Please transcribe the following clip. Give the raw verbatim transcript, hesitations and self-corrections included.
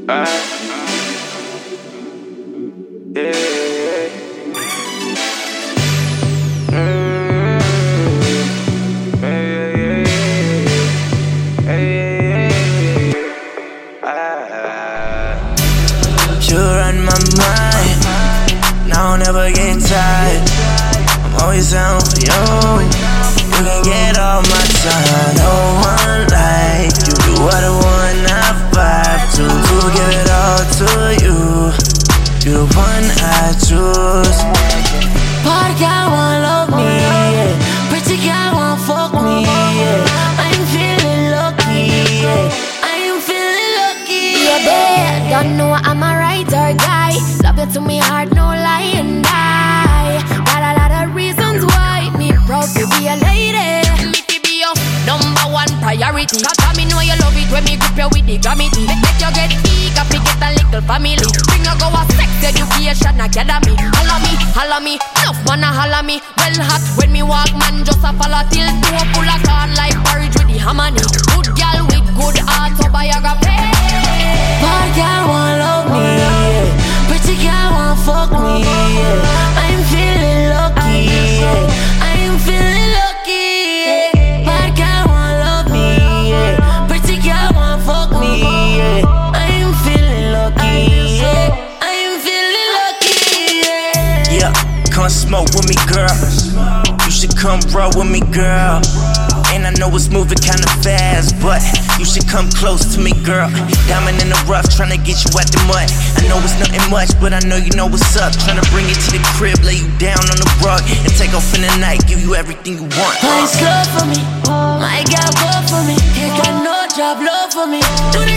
Uh, yeah. Mm, yeah, yeah, yeah, yeah. Uh, You run my mind, I don't ever get tired. I'm always down for you. You can get all my time. No one like you. You are the one I vibe to. To give it all to you. You the one I choose. Party girl wanna love me, yeah. Pretty girl wanna fuck me, yeah. I'm feeling lucky, yeah. I'm feeling lucky. Yeah, babe, don't know I'm a right or die. Love you to me heart, no lie and die. Got a lot of reasons why me proud to be a lady. Me to be your number one priority. Cause me know you love it when me grip you with the gravity. Make you get eager, fi get a little family. Bring you go a sex education academy. Holla me, holla me, enough man a holla me. Well hot when me walk, man just a follow till two full of corn like porridge with the harmony. Good girl with good autobiography. Bad girl wanna love me, yeah. Pretty girl wanna fuck me, yeah. I'm feeling lucky, yeah. I'm feeling lucky, yeah. Bad girl wanna love me, yeah. Pretty girl wanna fuck me, yeah. I'm feeling lucky, yeah. I'm feeling lucky, yeah. Yeah, come smoke with me, girl. You should come roll with me, girl. And I know it's moving kinda fast, but you should come close to me, girl. Diamond in the rough, tryna get you out the mud. I know it's nothing much, but I know you know what's up. Tryna bring you to the crib, lay you down on the rug, and take off in the night, give you everything you want. Nice love for me, my girl, go for me. You got no job, love for me. Do